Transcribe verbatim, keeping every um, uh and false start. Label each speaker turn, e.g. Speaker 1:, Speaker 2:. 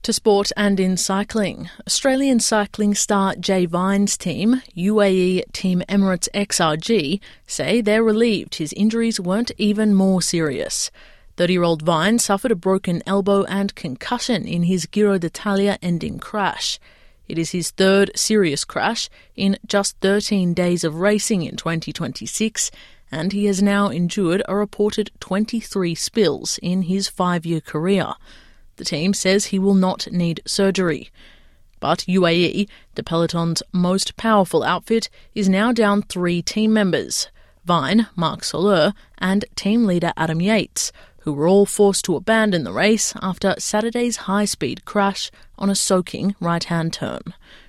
Speaker 1: To sport and in cycling. Australian cycling star Jay Vine's team, U A E Team Emirates X R G, say they're relieved his injuries weren't even more serious. thirty-year-old Vine suffered a broken elbow and concussion in his Giro d'Italia-ending crash. It is his third serious crash in just thirteen days of racing in twenty twenty-six, and he has now endured a reported twenty-three spills in his five-year career. The team says he will not need surgery. But U A E, the peloton's most powerful outfit, is now down three team members: Vine, Marc Soler and team leader Adam Yates, who were all forced to abandon the race after Saturday's high-speed crash on a soaking right-hand turn.